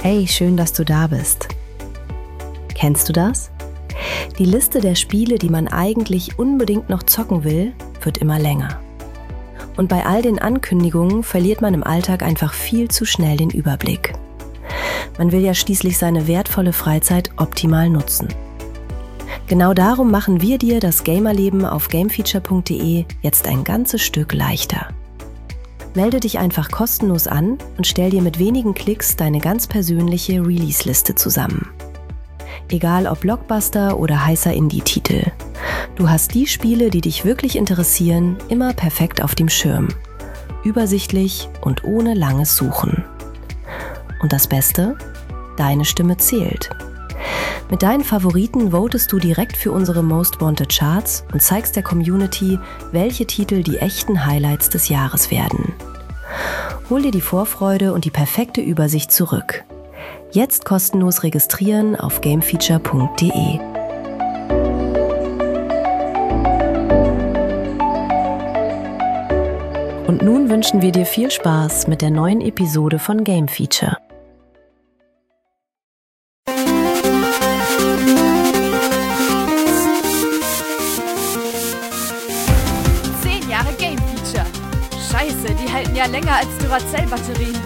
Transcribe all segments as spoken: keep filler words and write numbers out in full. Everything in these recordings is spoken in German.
Hey, schön, dass du da bist. Kennst du das? Die Liste der Spiele, die man eigentlich unbedingt noch zocken will, wird immer länger. Und bei all den Ankündigungen verliert man im Alltag einfach viel zu schnell den Überblick. Man will ja schließlich seine wertvolle Freizeit optimal nutzen. Genau darum machen wir dir das Gamerleben auf gamefeature punkt de jetzt ein ganzes Stück leichter. Melde dich einfach kostenlos an und stell dir mit wenigen Klicks deine ganz persönliche Release-Liste zusammen. Egal ob Blockbuster oder heißer Indie-Titel. Du hast die Spiele, die dich wirklich interessieren, immer perfekt auf dem Schirm. Übersichtlich und ohne langes Suchen. Und das Beste? Deine Stimme zählt. Mit deinen Favoriten votest du direkt für unsere Most Wanted Charts und zeigst der Community, welche Titel die echten Highlights des Jahres werden. Hol dir die Vorfreude und die perfekte Übersicht zurück. Jetzt kostenlos registrieren auf gamefeature punkt de. Und nun wünschen wir dir viel Spaß mit der neuen Episode von Game Feature. Zehn Jahre Game Feature. Scheiße, die halten ja länger als Duracell-Batterien.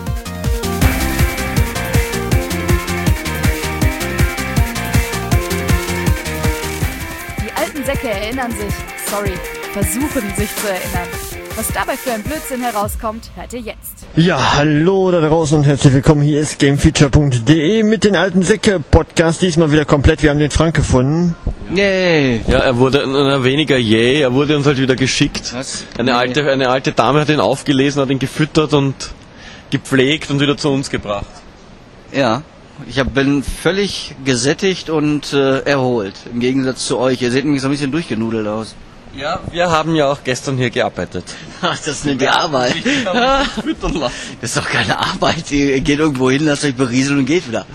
Die alten Säcke erinnern sich, sorry, versuchen sich zu erinnern. Was dabei für ein Blödsinn herauskommt, hört ihr jetzt. Ja, hallo da draußen und herzlich willkommen. Hier ist gamefeature punkt de mit den alten Säcke Podcast. Diesmal wieder komplett. Wir haben den Frank gefunden. Yay! Ja, er wurde na, weniger yay, er wurde uns halt wieder geschickt. Was? Eine alte, eine alte Dame hat ihn aufgelesen, hat ihn gefüttert und gepflegt und wieder zu uns gebracht. Ja, ich hab, bin völlig gesättigt und äh, erholt. Im Gegensatz zu euch. Ihr seht nämlich so ein bisschen durchgenudelt aus. Ja, wir haben ja auch gestern hier gearbeitet. Ach, das ist nicht die Arbeit. Füttern lassen. Das ist doch keine Arbeit. Ihr geht irgendwo hin, lasst euch berieseln und geht wieder.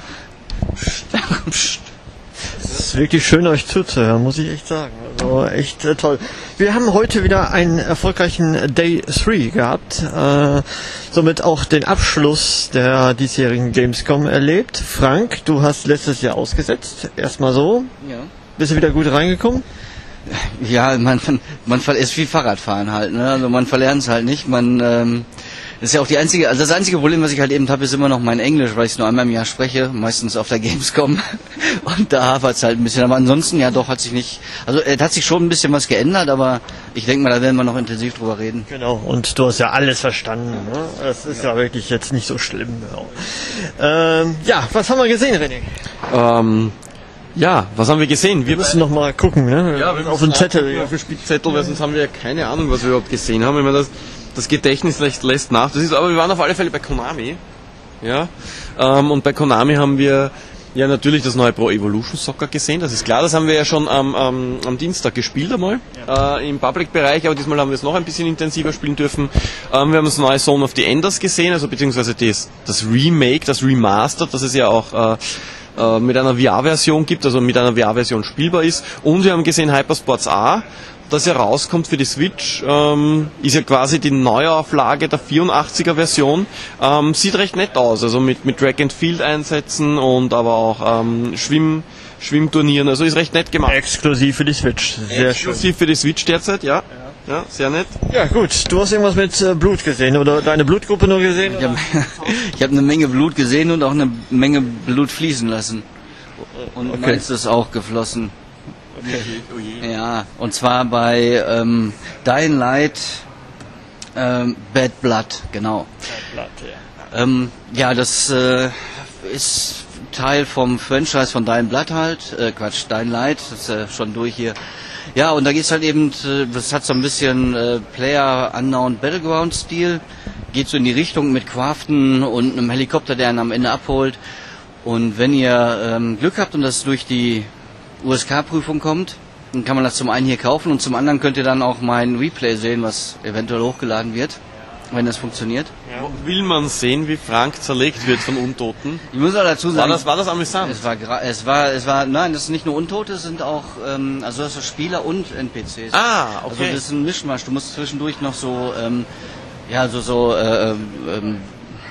Es ist wirklich schön, euch zuzuhören, muss ich echt sagen. Also echt äh, toll. Wir haben heute wieder einen erfolgreichen Day drei gehabt. Äh, somit auch den Abschluss der diesjährigen Gamescom erlebt. Frank, du hast letztes Jahr ausgesetzt. Erstmal so. Ja. Bist du wieder gut reingekommen? Ja, man, man, man ist wie Fahrradfahren halt, ne? Also man verlernt es halt nicht. Man, ähm, das ist ja auch die einzige, also das einzige Problem, was ich halt eben habe, ist immer noch mein Englisch, weil ich es nur einmal im Jahr spreche, meistens auf der Gamescom. Und da hapert es halt ein bisschen. Aber ansonsten, ja doch, hat sich nicht, also es hat sich schon ein bisschen was geändert, aber ich denke mal, da werden wir noch intensiv drüber reden. Genau, und du hast ja alles verstanden, ne? Das ist ja, ja wirklich jetzt nicht so schlimm. Ja, ähm, ja was haben wir gesehen, René? Ähm... Ja, was haben wir gesehen? Wir müssen noch mal gucken, ne? Ja, wir auf den Zettel. Ja. Auf den Spickzettel, weil sonst haben wir ja keine Ahnung, was wir überhaupt gesehen haben. Ich meine, das, das Gedächtnis lässt, lässt nach. Das ist, aber wir waren auf alle Fälle bei Konami. Ja. Ähm, und bei Konami haben wir ja natürlich das neue Pro Evolution Soccer gesehen. Das ist klar. Das haben wir ja schon am, am, am Dienstag gespielt einmal. Ja. Äh, im Public-Bereich, aber diesmal haben wir es noch ein bisschen intensiver spielen dürfen. Ähm, wir haben das neue Zone of the Enders gesehen, also beziehungsweise das, das Remake, das Remastered, das es ja auch äh, mit einer V R-Version gibt, also mit einer V R-Version spielbar ist. Und wir haben gesehen Hypersports A, das ja rauskommt für die Switch, ähm, ist ja quasi die Neuauflage der vierundachtziger-Version. Ähm, sieht recht nett aus, also mit, mit Track-and-Field-Einsätzen und aber auch ähm, Schwimm, Schwimmturnieren, also ist recht nett gemacht. Exklusiv für die Switch, sehr Exklusiv schön. für die Switch derzeit, ja. Ja, sehr nett. Ja gut, du hast irgendwas mit äh, Blut gesehen oder deine Blutgruppe nur gesehen? Ich habe hab eine Menge Blut gesehen und auch eine Menge Blut fließen lassen. Und okay. Meins ist auch geflossen. Okay. Ja, und zwar bei ähm, Dying Light ähm, Bad Blood, genau. Bad Blood, ja. Ähm, ja, das äh, ist Teil vom Franchise von Dying Blood halt. Äh, Quatsch, Dying Light, das ist äh, schon durch hier. Ja, und da geht's halt eben, das hat so ein bisschen äh, Player-Unknown Battleground-Stil. Geht so in die Richtung mit Craften und einem Helikopter, der einen am Ende abholt. Und wenn ihr ähm, Glück habt und das durch die U S K-Prüfung kommt, dann kann man das zum einen hier kaufen und zum anderen könnt ihr dann auch mein Replay sehen, was eventuell hochgeladen wird, wenn das funktioniert. Ja. Will man sehen, wie Frank zerlegt wird von Untoten? Ich muss auch dazu sagen, war das, war das amüsant? Es war, es war, es war, nein, das sind nicht nur Untote, es sind auch, ähm, also das sind Spieler und N P Cs. Ah, okay. Also das ist ein Mischmasch. Du musst zwischendurch noch so, ähm, ja, so so äh, ähm,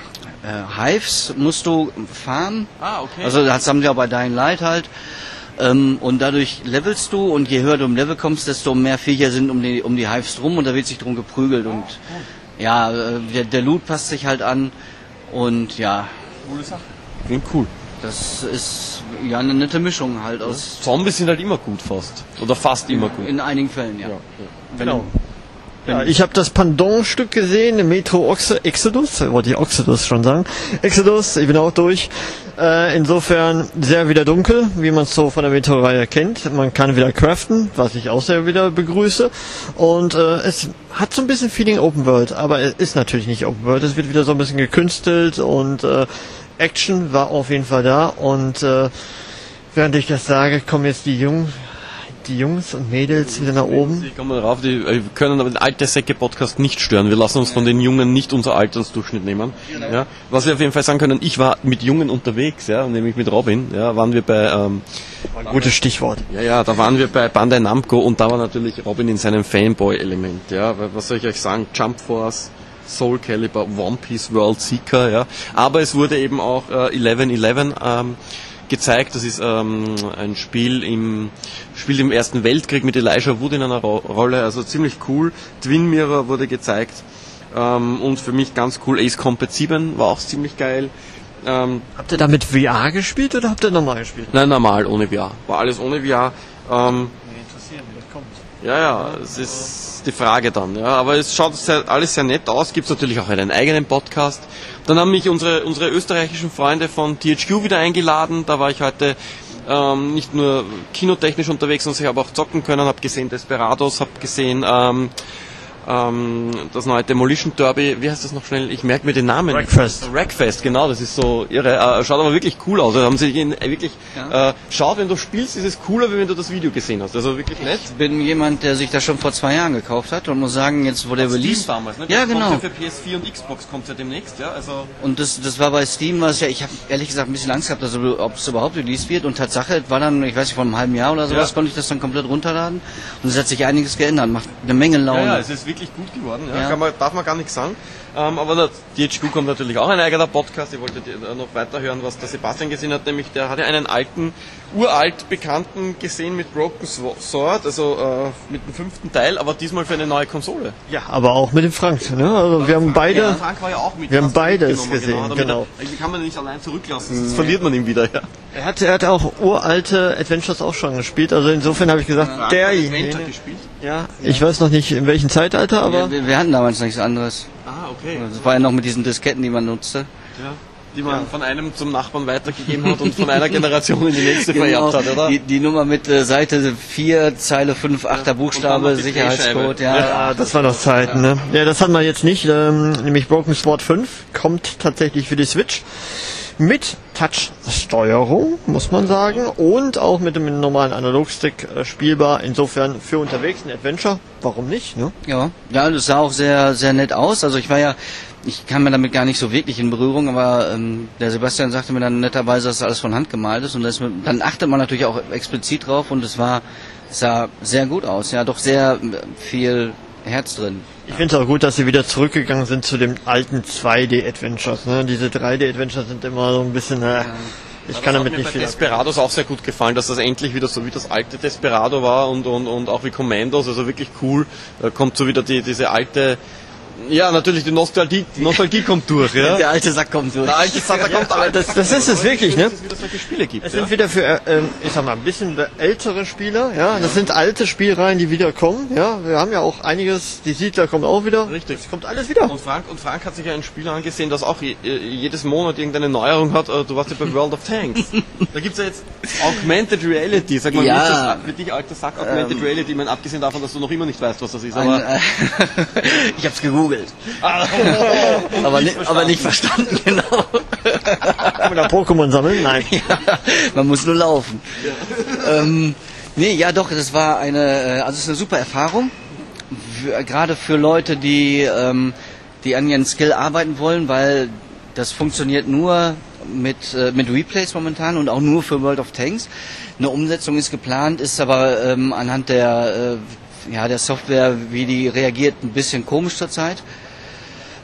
äh, Hives musst du farmen. Ah, okay. Also das haben sie auch bei Dying Light halt. Ähm, und dadurch levelst du und je höher du im Level kommst, desto mehr Viecher sind um die um die Hives drum und da wird sich drum geprügelt und ja, äh, der, der Loot passt sich halt an und ja. Coole Sache. Klingt cool. Das ist ja eine nette Mischung halt aus. Zombies sind halt immer gut fast. Oder fast immer gut. In einigen Fällen, ja. ja, ja. Genau. Ja, ich habe das Pendant-Stück gesehen, Metro Ox- Exodus, wollte ich Oxidus schon sagen. Exodus, ich bin auch durch. Äh, insofern sehr wieder dunkel, wie man es so von der Metro-Reihe kennt. Man kann wieder craften, was ich auch sehr wieder begrüße. Und äh, es hat so ein bisschen Feeling Open World, aber es ist natürlich nicht Open World. Es wird wieder so ein bisschen gekünstelt und äh, Action war auf jeden Fall da. Und äh, während ich das sage, kommen jetzt die Jungen. Die Jungs und Mädels wieder nach oben. Ich komme mal rauf, die wir können aber den alte Säcke-Podcast nicht stören. Wir lassen uns von den Jungen nicht unser Altersdurchschnitt nehmen. Ja, was wir auf jeden Fall sagen können, ich war mit Jungen unterwegs, ja, nämlich mit Robin, ja, waren wir bei, ähm, ein gutes Stichwort. Ja, ja, da waren wir bei Bandai Namco und da war natürlich Robin in seinem Fanboy-Element, ja, was soll ich euch sagen, Jump Force, Soul Calibur, One Piece World Seeker, ja, aber es wurde eben auch äh, elf elf, ähm, gezeigt. Das ist ähm, ein Spiel im Spiel im Ersten Weltkrieg mit Elijah Wood in einer Ro- Rolle, also ziemlich cool. Twin Mirror wurde gezeigt ähm, und für mich ganz cool Ace Combat sieben war auch ziemlich geil. Ähm, habt ihr da mit V R gespielt oder habt ihr normal gespielt? Nein, normal, ohne V R. War alles ohne V R. Ähm, Mich interessieren, wie das kommt. Ja, ja, es ist die Frage dann. Ja, aber es schaut sehr, alles sehr nett aus. Gibt natürlich auch einen eigenen Podcast. Dann haben mich unsere unsere österreichischen Freunde von T H Q wieder eingeladen. Da war ich heute ähm, nicht nur kinotechnisch unterwegs, sondern ich habe auch zocken können. Habe gesehen Desperados, habe gesehen ähm, ähm, das neue Demolition Derby. Wie heißt das noch schnell? Ich merke mir den Namen. Wreckfest. Wreckfest, genau. Das ist so irre. Äh, schaut aber wirklich cool aus. Also haben sie ihn wirklich Ja. äh, schaut, wenn du spielst, ist es cooler, wie wenn du das Video gesehen hast. Also wirklich nett. Ich bin jemand, der sich das schon vor zwei Jahren gekauft hat und muss sagen, jetzt wo der Release damals, ne? Ja, Das genau. kommt ja für P S vier und Xbox kommt ja demnächst, ja, also Und das, das war bei Steam, was ja, ich habe ehrlich gesagt ein bisschen Angst gehabt, dass, ob es überhaupt released wird. Und Tatsache war dann, ich weiß nicht, vor einem halben Jahr oder sowas, Ja. konnte ich das dann komplett runterladen. Und es hat sich einiges geändert, macht eine Menge Laune. ja, ja, es ist wirklich gut geworden, ja, Ja. Kann man, darf man gar nichts sagen. Ähm, aber der T H Q kommt natürlich auch ein eigener Podcast. Ich wollte noch weiter hören, was der Sebastian gesehen hat, nämlich der hatte einen alten, uralt Bekannten gesehen mit Broken Sword, also äh, mit dem fünften Teil, aber diesmal für eine neue Konsole. Ja, aber auch mit dem Frank. Ne? Also wir haben beide. Ja, Frank war ja auch mit. Wir haben Hast du beides mitgenommen, gesehen, Genau. genau. Die kann man nicht allein zurücklassen, sonst verliert man ihn wieder. Ja. Er hat, er hat auch uralte Adventures auch schon gespielt. Also insofern habe ich gesagt, Frank der hat ihn. Adventure gespielt. Ja, ich weiß noch nicht in welchem Zeitalter, aber wir, wir, wir hatten damals nichts anderes. Ah, okay. Das war ja noch mit diesen Disketten, die man nutzte. Ja, die man von einem zum Nachbarn weitergegeben hat und von einer Generation in die nächste vererbt hat, oder? Die, die Nummer mit äh, Seite vier, Zeile fünf, achter Und Buchstabe, dann noch die Sicherheitscode, Drehscheibe. ja. ja, das war noch Zeiten. Ne? Ja, das hat man jetzt nicht. Ähm, nämlich Broken Sword fünf kommt tatsächlich für die Switch. Mit Touch-Steuerung, muss man sagen, und auch mit dem normalen Analogstick äh, spielbar. Insofern für unterwegs ein Adventure, warum nicht? Ne? Ja, ja, das sah auch sehr, sehr nett aus. Also ich war ja, ich kam mir damit gar nicht so wirklich in Berührung, aber ähm, der Sebastian sagte mir dann netterweise, dass das alles von Hand gemalt ist und das, dann achtet man natürlich auch explizit drauf und es war, es sah sehr gut aus. Ja, doch sehr äh, viel Herz drin. Ich finde es auch gut, dass sie wieder zurückgegangen sind zu den alten zwei D-Adventures. Ne? Diese drei D-Adventures sind immer so ein bisschen, äh, ich kann damit nicht viel. viel. Desperados auch sehr gut gefallen, dass das endlich wieder so wie das alte Desperado war und, und, und auch wie Commandos, also wirklich cool. Da kommt so wieder die, diese alte, ja, natürlich die Nostalgie, Nostalgie kommt durch, ja. Der alte Sack kommt durch. Der alte Sack kommt, aber Das, das ist es wirklich, ne? dass es wieder solche Spiele gibt. Es Ja. sind wieder für, äh, ähm, ich sag mal, ein bisschen ältere Spieler, ja. Das sind alte Spielreihen, die wieder kommen, ja. Wir haben ja auch einiges, die Siedler kommen auch wieder. Richtig. Es kommt alles wieder. Und Frank, und Frank hat sich ja ein Spiel angesehen, das auch je, jedes Monat irgendeine Neuerung hat. Du warst ja bei World of Tanks. Da gibt's ja jetzt Augmented Reality. Sag mal, Ja. wie ist das für dich, alter Sack, Augmented Reality? Ich meine, abgesehen davon, dass du noch immer nicht weißt, was das ist. Ein, Aber äh, ich hab's gegoogelt. aber, nicht, aber nicht verstanden, genau. Oder Pokémon sammeln? Nein. Ja, man muss nur laufen. Ja. Ähm, nee, ja doch, das war eine, äh, also es ist eine super Erfahrung. Für, gerade für Leute, die, ähm, die an ihren Skill arbeiten wollen, weil das funktioniert nur mit, äh, mit Replays momentan und auch nur für World of Tanks. Eine Umsetzung ist geplant, ist aber ähm, anhand der, äh, ja, der Software, wie die reagiert, ein bisschen komisch zurzeit.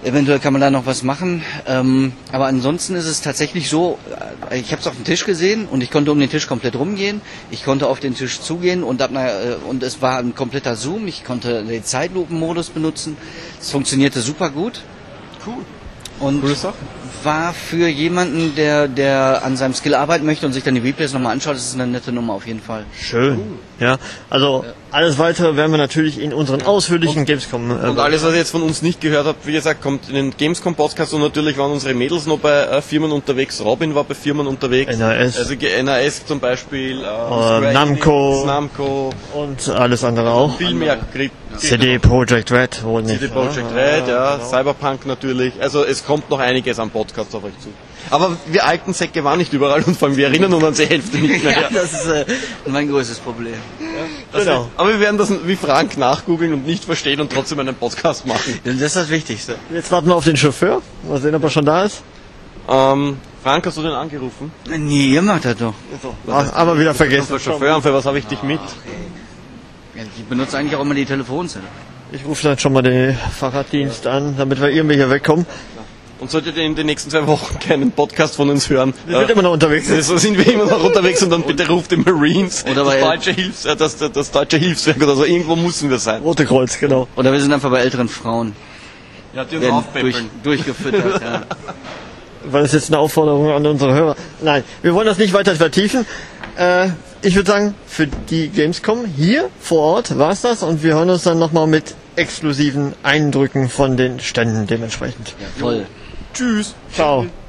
Eventuell kann man da noch was machen, ähm, aber ansonsten ist es tatsächlich so, äh, ich habe es auf dem Tisch gesehen und ich konnte um den Tisch komplett rumgehen, ich konnte auf den Tisch zugehen und, ab einer, äh, und es war ein kompletter Zoom, ich konnte den Zeitlupenmodus benutzen, es funktionierte super gut. Cool. Und Coole Sache. war für jemanden, der, der an seinem Skill arbeiten möchte und sich dann die Replays nochmal anschaut, das ist eine nette Nummer auf jeden Fall. Schön. Ja, also alles weitere werden wir natürlich in unseren ausführlichen Gamescom. Äh, Und alles, was ihr jetzt von uns nicht gehört habt, wie gesagt, kommt in den Gamescom-Podcast und natürlich waren unsere Mädels noch bei äh, Firmen unterwegs. Robin war bei Firmen unterwegs. N A S. Also N A S zum Beispiel. Äh, Uh, Namco. Namco. Und alles andere auch. Viel mehr Grip. C D Projekt Red wohl nicht. C D Projekt Red, ja, genau. Cyberpunk natürlich. Also es kommt noch einiges am Podcast auf euch zu. Aber wir alten Säcke waren nicht überall und vor allem wir erinnern uns an die Hälfte nicht mehr. Ja, das ist äh, mein größtes Problem. Ja, genau. Aber wir werden das wie Frank nachgoogeln und nicht verstehen und trotzdem einen Podcast machen. Das ist das Wichtigste. Jetzt warten wir auf den Chauffeur. Mal sehen, ob er schon da ist. Ähm, Frank, hast du den angerufen? Nee, ihr macht das doch. Ach, aber wieder vergessen. Chauffeur, und für was habe ich dich mit? Ja, ich benutze eigentlich auch immer die Telefonzelle. Ich rufe dann schon mal den Fahrraddienst an, damit wir irgendwie hier wegkommen. Und solltet ihr in den nächsten zwei Wochen keinen Podcast von uns hören, Wir sind äh, immer noch unterwegs. So sind wir immer noch unterwegs und dann bitte ruft die Marines, oder das, deutsche Hilfs-, äh, das, das, das deutsche Hilfswerk oder so, irgendwo müssen wir sein. Rote Kreuz, genau. Oder wir sind einfach bei älteren Frauen. Ja, die uns Werden aufpäppeln. durch, durchgefüttert, ja. War das jetzt eine Aufforderung an unsere Hörer? Nein, wir wollen das nicht weiter vertiefen. Äh, ich würde sagen, für die Gamescom hier vor Ort war es das und wir hören uns dann nochmal mit exklusiven Eindrücken von den Ständen dementsprechend. Ja, voll. Tschüss. Ciao.